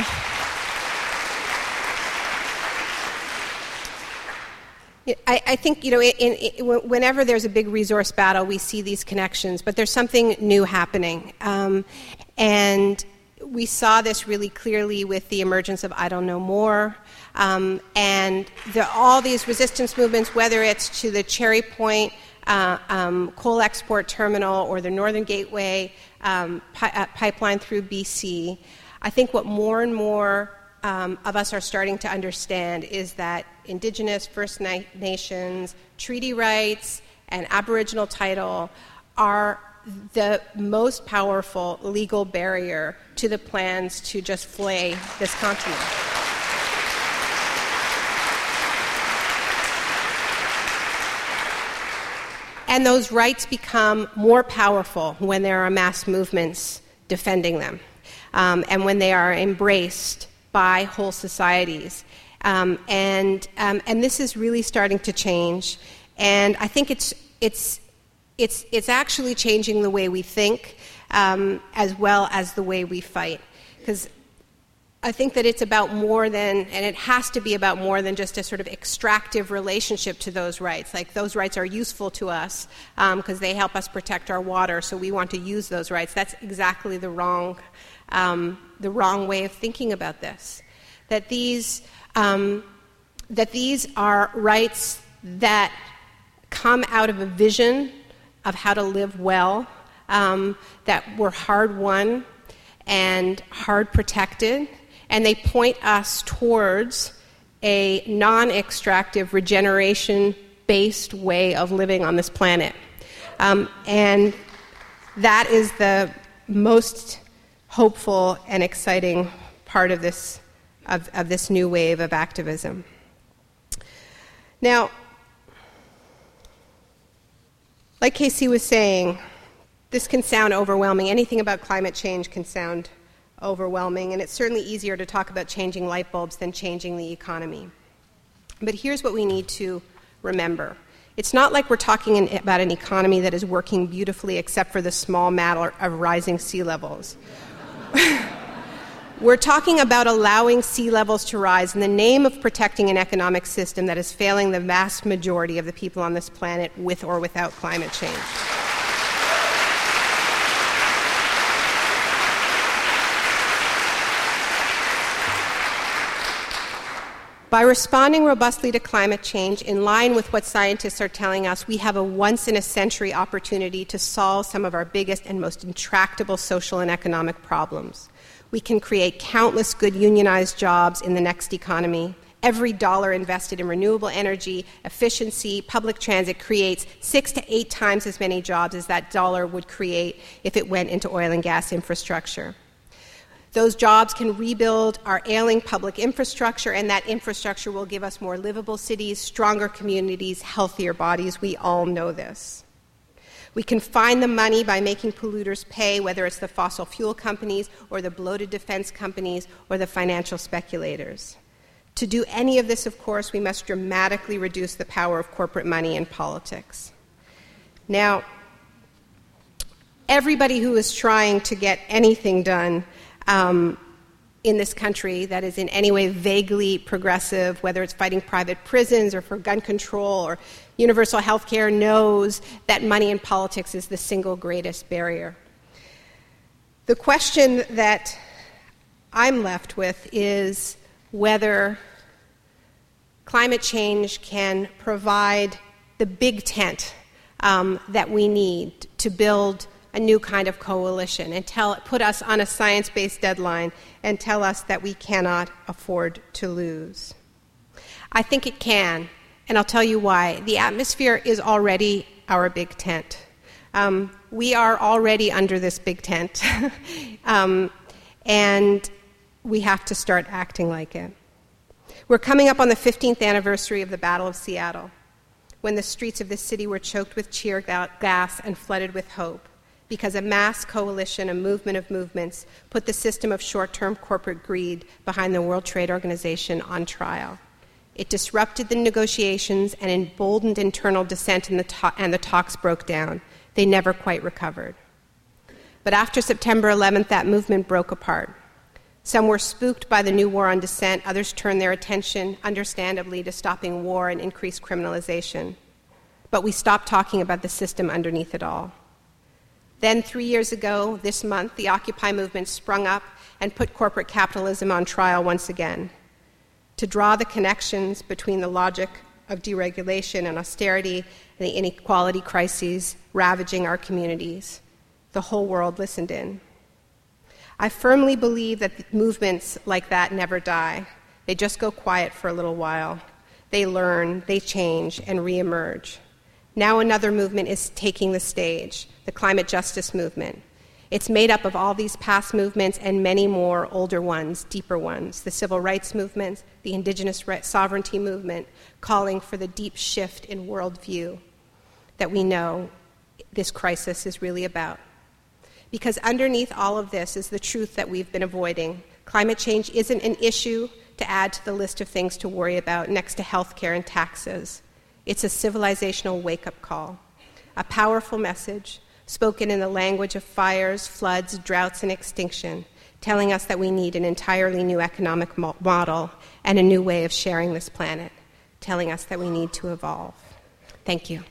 I, I think, you know, in, in, whenever there's a big resource battle, we see these connections, but there's something new happening. Um, and we saw this really clearly with the emergence of Idle No More, um, and the, all these resistance movements, whether it's to the Cherry Point uh, um, coal export terminal or the Northern Gateway um, pi- uh, pipeline through B C. I think what more and more um, of us are starting to understand is that Indigenous, First Na- Nations, treaty rights, and Aboriginal title are the most powerful legal barrier to the plans to just flay this continent. And those rights become more powerful when there are mass movements defending them. Um, and when they are embraced by whole societies. Um, and um, and this is really starting to change. And I think it's it's it's it's actually changing the way we think um, as well as the way we fight. Because I think that it's about more than, and it has to be about more than just a sort of extractive relationship to those rights. Like, those rights are useful to us because um, they help us protect our water, so we want to use those rights. That's exactly the wrong Um, the wrong way of thinking about this. That these, um, that these are rights that come out of a vision of how to live well, um, that were hard-won and hard-protected, and they point us towards a non-extractive, regeneration-based way of living on this planet. Um, and that is the most hopeful and exciting part of this of, of this new wave of activism. Now, like Casey was saying, this can sound overwhelming. Anything about climate change can sound overwhelming, and it's certainly easier to talk about changing light bulbs than changing the economy. But here's what we need to remember. It's not like we're talking in, about an economy that is working beautifully except for the small matter of rising sea levels. We're talking about allowing sea levels to rise in the name of protecting an economic system that is failing the vast majority of the people on this planet with or without climate change. By responding robustly to climate change, in line with what scientists are telling us, we have a once-in-a-century opportunity to solve some of our biggest and most intractable social and economic problems. We can create countless good unionized jobs in the next economy. Every dollar invested in renewable energy, efficiency, public transit creates six to eight times as many jobs as that dollar would create if it went into oil and gas infrastructure. Those jobs can rebuild our ailing public infrastructure, and that infrastructure will give us more livable cities, stronger communities, healthier bodies. We all know this. We can find the money by making polluters pay, whether it's the fossil fuel companies or the bloated defense companies or the financial speculators. To do any of this, of course, we must dramatically reduce the power of corporate money in politics. Now, everybody who is trying to get anything done Um, in this country that is in any way vaguely progressive, whether it's fighting private prisons or for gun control or universal health care, knows that money in politics is the single greatest barrier. The question that I'm left with is whether climate change can provide the big tent um, that we need to build a new kind of coalition and tell, put us on a science-based deadline and tell us that we cannot afford to lose. I think it can, and I'll tell you why. The atmosphere is already our big tent. Um, we are already under this big tent, um, and we have to start acting like it. We're coming up on the fifteenth anniversary of the Battle of Seattle, when the streets of this city were choked with tear gas and flooded with hope, because a mass coalition, a movement of movements, put the system of short-term corporate greed behind the World Trade Organization on trial. It disrupted the negotiations and emboldened internal dissent, and the, to- and the talks broke down. They never quite recovered. But after September eleventh, that movement broke apart. Some were spooked by the new war on dissent. Others turned their attention, understandably, to stopping war and increased criminalization. But we stopped talking about the system underneath it all. Then, three years ago, this month, the Occupy movement sprung up and put corporate capitalism on trial once again. To draw the connections between the logic of deregulation and austerity and the inequality crises ravaging our communities, the whole world listened in. I firmly believe that movements like that never die. They just go quiet for a little while. They learn, they change, and reemerge. Now another movement is taking the stage, the climate justice movement. It's made up of all these past movements and many more older ones, deeper ones, the civil rights movement, the indigenous sovereignty movement, calling for the deep shift in worldview that we know this crisis is really about. Because underneath all of this is the truth that we've been avoiding. Climate change isn't an issue to add to the list of things to worry about next to healthcare and taxes. It's a civilizational wake-up call, a powerful message spoken in the language of fires, floods, droughts, and extinction, telling us that we need an entirely new economic mo- model and a new way of sharing this planet, telling us that we need to evolve. Thank you.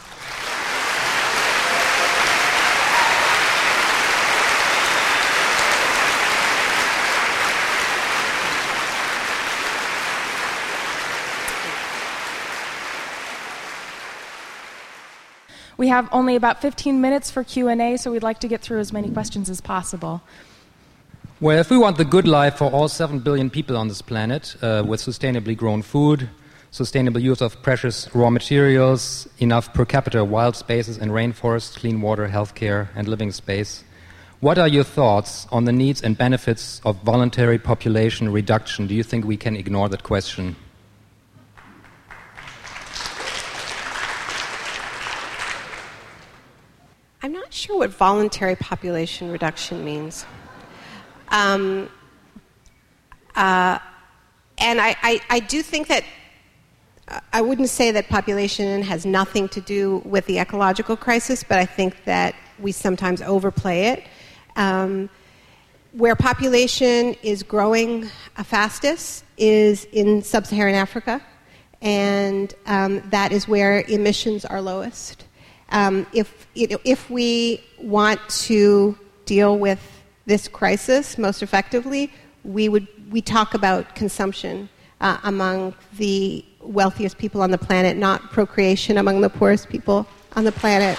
We have only about fifteen minutes for Q and A, so we'd like to get through as many questions as possible. Well, if we want the good life for all seven billion people on this planet, uh, with sustainably grown food, sustainable use of precious raw materials, enough per capita wild spaces and rainforests, clean water, healthcare, and living space, what are your thoughts on the needs and benefits of voluntary population reduction? Do you think we can ignore that question? I'm not sure what voluntary population reduction means. Um, uh, and I, I, I do think that uh, I wouldn't say that population has nothing to do with the ecological crisis, but I think that we sometimes overplay it. Um, where population is growing fastest is in sub-Saharan Africa, and um, that is where emissions are lowest. Um, if if we want to deal with this crisis most effectively, we would we talk about consumption. uh, among the wealthiest people on the planet, not procreation among the poorest people on the planet.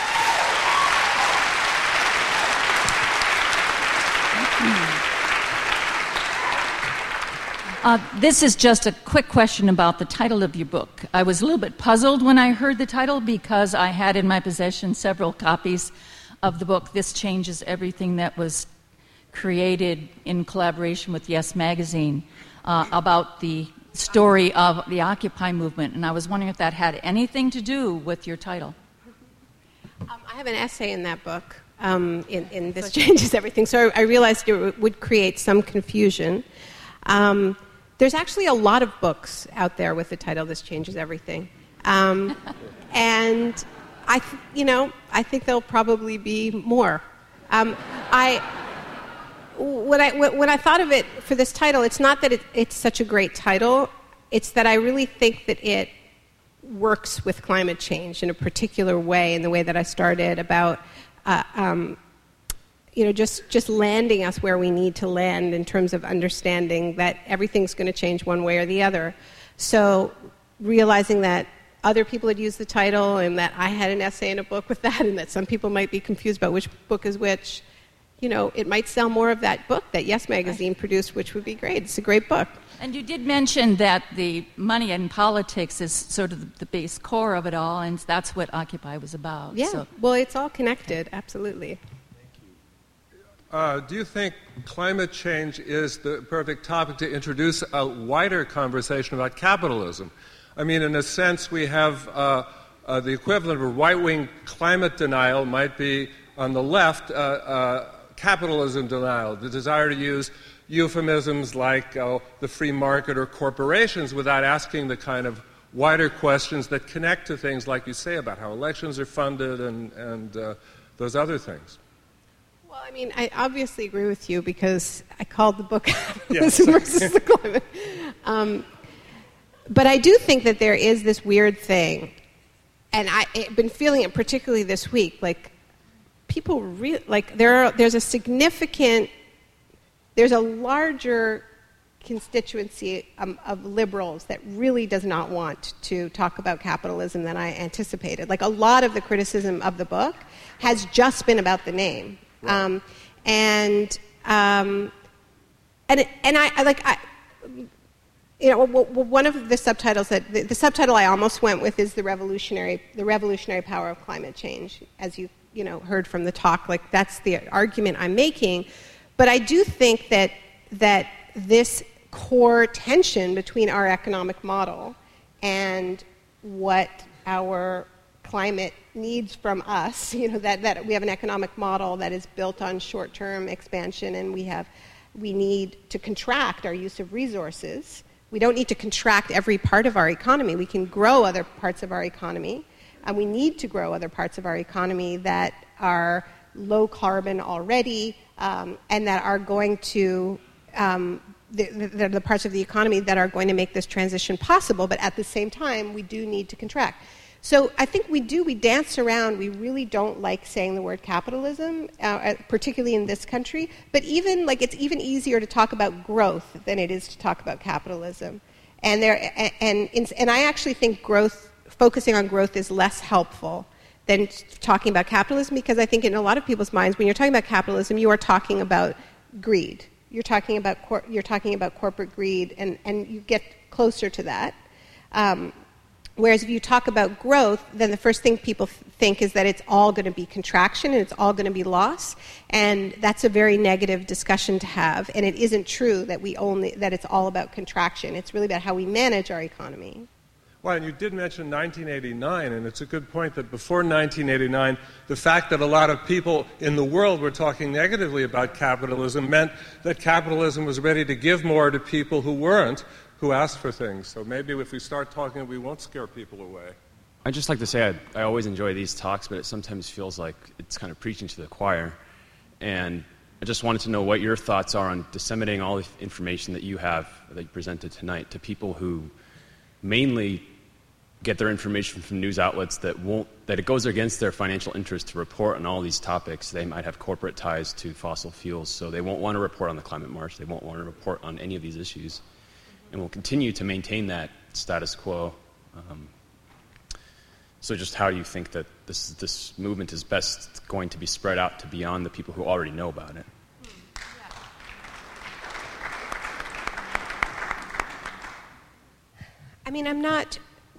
Uh, this is just a quick question about the title of your book. I was a little bit puzzled when I heard the title because I had in my possession several copies of the book, This Changes Everything, that was created in collaboration with Yes Magazine uh, about the story of the Occupy movement. And I was wondering if that had anything to do with your title. Um, I have an essay in that book, um, in, in This Changes Everything, so I realized it would create some confusion. Um, There's actually a lot of books out there with the title "This Changes Everything," um, and I, th- you know, I think there'll probably be more. Um, I, when I when I thought of it for this title, it's not that it, it's such a great title; it's that I really think that it works with climate change in a particular way, in the way that I started about. Uh, um, you know, just, just landing us where we need to land in terms of understanding that everything's going to change one way or the other. So realizing that other people had used the title and that I had an essay in a book with that and that some people might be confused about which book is which, you know, it might sell more of that book that Yes Magazine produced, which would be great. It's a great book. And you did mention that the money and politics is sort of the, the base core of it all, and that's what Occupy was about. Yeah, so. Well, it's all connected, absolutely. Uh, do you think climate change is the perfect topic to introduce a wider conversation about capitalism? I mean, in a sense, we have uh, uh, the equivalent of a right-wing climate denial might be, on the left, uh, uh, capitalism denial, the desire to use euphemisms like uh, the free market or corporations without asking the kind of wider questions that connect to things like you say about how elections are funded and, and uh, those other things. Well, I mean, I obviously agree with you because I called the book Capitalism yes. versus the Climate. Um, but I do think that there is this weird thing, and I, I've been feeling it particularly this week. Like, people really, like, there are, there's a significant, there's a larger constituency um, of liberals that really does not want to talk about capitalism than I anticipated. Like, a lot of the criticism of the book has just been about the name. Um, and um, and and I, I like I, you know w- w- one of the subtitles that the, the subtitle I almost went with is the revolutionary the revolutionary power of climate change, as you you know heard from the talk. Like, that's the argument I'm making, but I do think that that this core tension between our economic model and what our climate needs from us, you know, that, that we have an economic model that is built on short-term expansion, and we have, we need to contract our use of resources. We don't need to contract every part of our economy. We can grow other parts of our economy, and we need to grow other parts of our economy that are low carbon already, um, and that are going to, um, they're the parts of the economy that are going to make this transition possible, but at the same time, we do need to contract. So I think we do, we dance around, we really don't like saying the word capitalism, uh, particularly in this country, but even, like, it's even easier to talk about growth than it is to talk about capitalism. And there, and, and, and I actually think growth, focusing on growth is less helpful than talking about capitalism, because I think in a lot of people's minds, when you're talking about capitalism, you are talking about greed. You're talking about, cor- you're talking about corporate greed, and, and you get closer to that. Um, Whereas if you talk about growth, then the first thing people th- think is that it's all going to be contraction and it's all going to be loss, and that's a very negative discussion to have. And it isn't true that we only that it's all about contraction. It's really about how we manage our economy. Well, and you did mention nineteen eighty-nine, and it's a good point that before nineteen eighty-nine, the fact that a lot of people in the world were talking negatively about capitalism meant that capitalism was ready to give more to people who weren't, who asked for things. So maybe if we start talking, we won't scare people away. I'd just like to say I, I always enjoy these talks, but it sometimes feels like it's kind of preaching to the choir. And I just wanted to know what your thoughts are on disseminating all the information that you have, that you presented tonight, to people who mainly get their information from news outlets that won't, that it goes against their financial interest to report on all these topics. They might have corporate ties to fossil fuels, so they won't want to report on the climate march. They won't want to report on any of these issues. and will continue to maintain that status quo. Um, so just how do you think that this, this movement is best going to be spread out to beyond the people who already know about it? I mean, I'm not...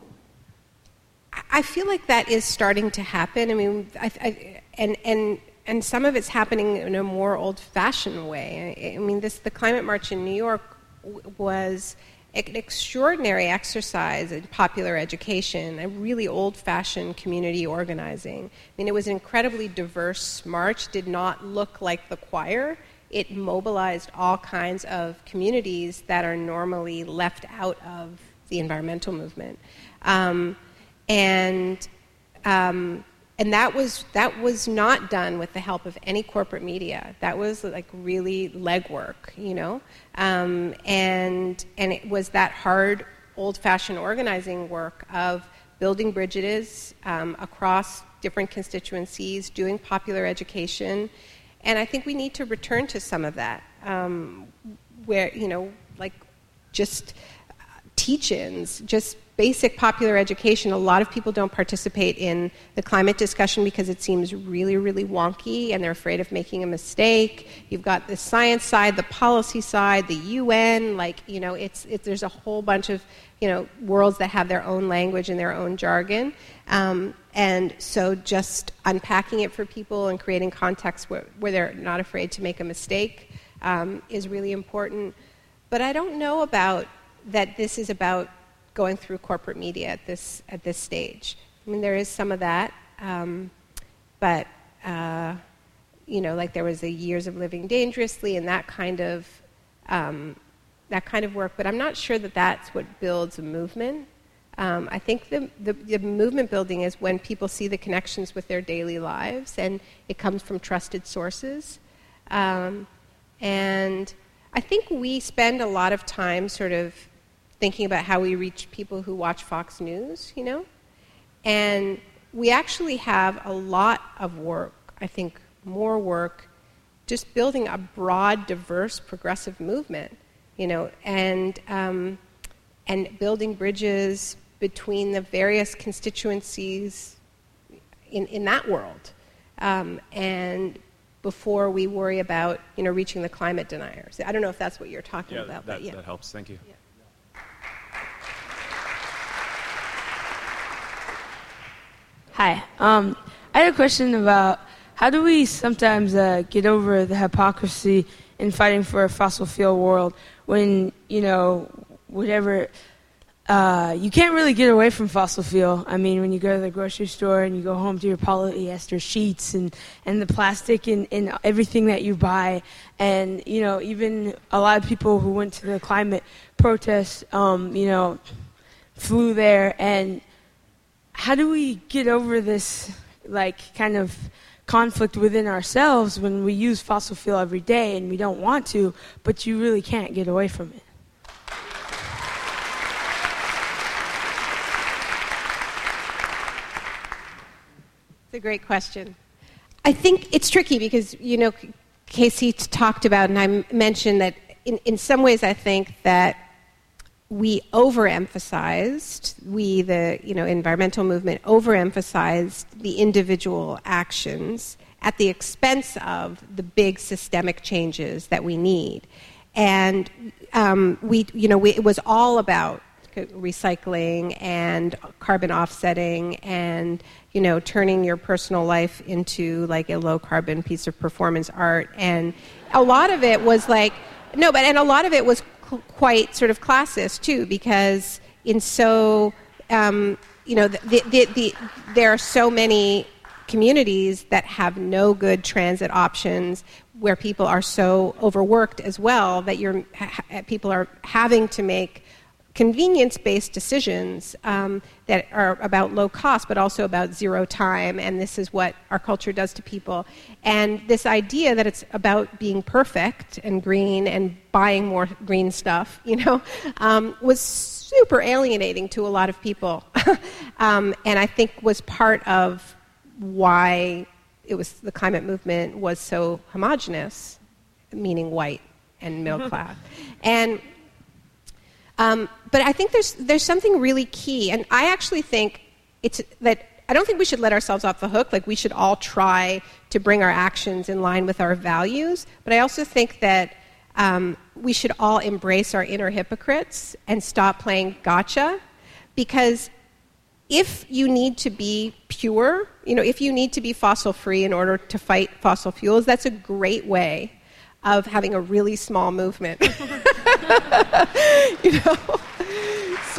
I feel like that is starting to happen. I mean, I, I, and and and some of it's happening in a more old-fashioned way. I, I mean, this the Climate March in New York w- was an extraordinary exercise in popular education, a really old-fashioned community organizing. I mean, it was an incredibly diverse march. Did not look like the choir. It mobilized all kinds of communities that are normally left out of the environmental movement. Um, And um, and that was that was not done with the help of any corporate media. That was like really legwork, you know. Um, and and it was that hard, old-fashioned organizing work of building bridges um, across different constituencies, doing popular education, and I think we need to return to some of that, um, where you know, like just teach-ins, just basic popular education. A lot of people don't participate in the climate discussion because it seems really, really wonky, and they're afraid of making a mistake. You've got the science side, the policy side, the U N. Like, you know, it's, it's there's a whole bunch of, you know, worlds that have their own language and their own jargon. Um, and so just unpacking it for people and creating context where, where they're not afraid to make a mistake um, is really important. But I don't know about that this is about going through corporate media at this at this stage. I mean, there is some of that, um, but uh, you know, like there was the Years of Living Dangerously and that kind of um, that kind of work. But I'm not sure that that's what builds a movement. Um, I think the, the the movement building is when people see the connections with their daily lives, and it comes from trusted sources. Um, and I think we spend a lot of time sort of thinking about how we reach people who watch Fox News, you know? And we actually have a lot of work, I think more work, just building a broad, diverse, progressive movement, you know, and um, and building bridges between the various constituencies in, in that world. Um, and before we worry about, you know, reaching the climate deniers. I don't know if that's what you're talking yeah, about, that, but yeah. that helps. Thank you. Yeah. Hi. Um, I had a question about how do we sometimes uh, get over the hypocrisy in fighting for a fossil fuel world when, you know, whatever, uh, you can't really get away from fossil fuel. I mean, when you go to the grocery store and you go home to your polyester sheets and, and the plastic and, and everything that you buy, and, you know, even a lot of people who went to the climate protests, um, you know, flew there, and how do we get over this, like, kind of conflict within ourselves when we use fossil fuel every day and we don't want to, but you really can't get away from it? It's a great question. I think it's tricky because, you know, Casey talked about, and I mentioned that in, in some ways I think that we overemphasized, we, the you know environmental movement, overemphasized the individual actions at the expense of the big systemic changes that we need. And um, we, you know, we, it was all about recycling and carbon offsetting and, you know, turning your personal life into like a low carbon piece of performance art. And a lot of it was like, no, but, and a lot of it was quite sort of classist too, because in so um, you know the, the, the, the, there are so many communities that have no good transit options, where people are so overworked as well that you're ha- people are having to make convenience-based decisions um, that are about low cost, but also about zero time, and this is what our culture does to people. And this idea that it's about being perfect and green and buying more green stuff, you know, um, was super alienating to a lot of people, um, and I think was part of why it was the climate movement was so homogenous, meaning white and middle class, and. Um, but I think there's there's something really key, and I actually think it's that I don't think we should let ourselves off the hook. Like, we should all try to bring our actions in line with our values. But I also think that um, we should all embrace our inner hypocrites and stop playing gotcha, because if you need to be pure, you know, if you need to be fossil free in order to fight fossil fuels, that's a great way of having a really small movement. You know? So.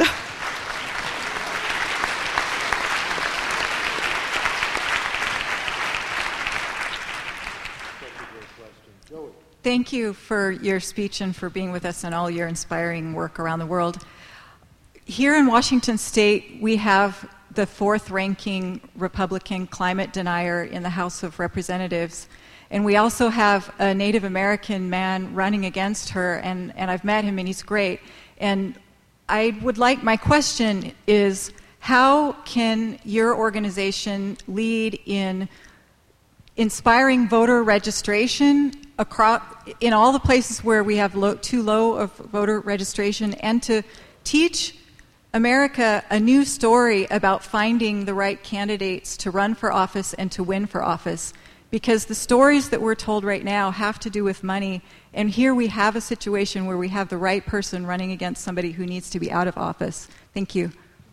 Thank you for your speech and for being with us and all your inspiring work around the world. Here in Washington State, we have the fourth-ranking Republican climate denier in the House of Representatives. And we also have a Native American man running against her, and, and I've met him, and he's great. And I would like, my question is, how can your organization lead in inspiring voter registration across, in all the places where we have low, too low of voter registration, and to teach America a new story about finding the right candidates to run for office and to win for office? Because the stories that we're told right now have to do with money, and here we have a situation where we have the right person running against somebody who needs to be out of office. Thank you.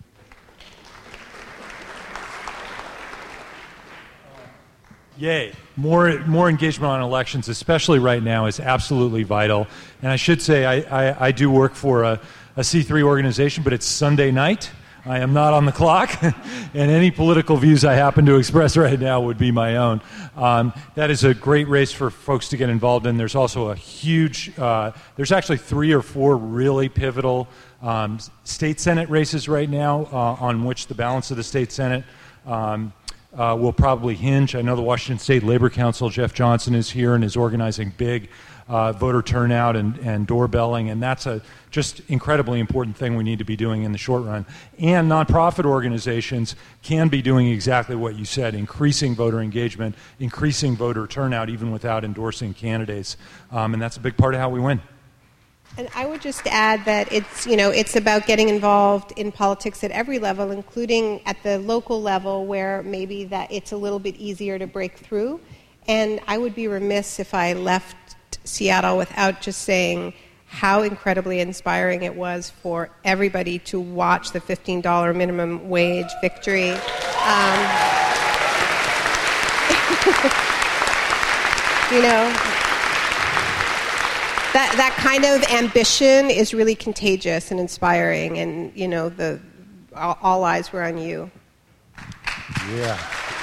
Yay. More more engagement on elections, especially right now, is absolutely vital. And I should say I, I, I do work for a, a C three organization, but it's Sunday night. I am not on the clock, and any political views I happen to express right now would be my own. Um, that is a great race for folks to get involved in. There's also a huge, uh, there's actually three or four really pivotal um, state Senate races right now uh, on which the balance of the state Senate um, uh, will probably hinge. I know the Washington State Labor Council, Jeff Johnson, is here and is organizing big Uh, voter turnout and, and doorbelling, and that's a just incredibly important thing we need to be doing in the short run. And nonprofit organizations can be doing exactly what you said, increasing voter engagement, increasing voter turnout, even without endorsing candidates, um, and that's a big part of how we win. And I would just add that it's, you know, it's about getting involved in politics at every level, including at the local level where maybe that it's a little bit easier to break through. And I would be remiss if I left Seattle without just saying how incredibly inspiring it was for everybody to watch the fifteen dollars minimum wage victory. Um, you know, that that kind of ambition is really contagious and inspiring, and you know, the all, all eyes were on you. Yeah.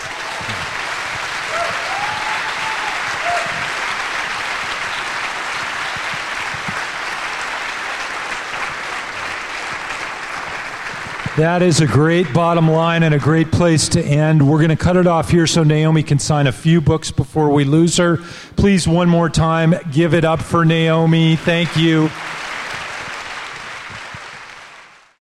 That is a great bottom line and a great place to end. We're going to cut it off here so Naomi can sign a few books before we lose her. Please, one more time, give it up for Naomi. Thank you.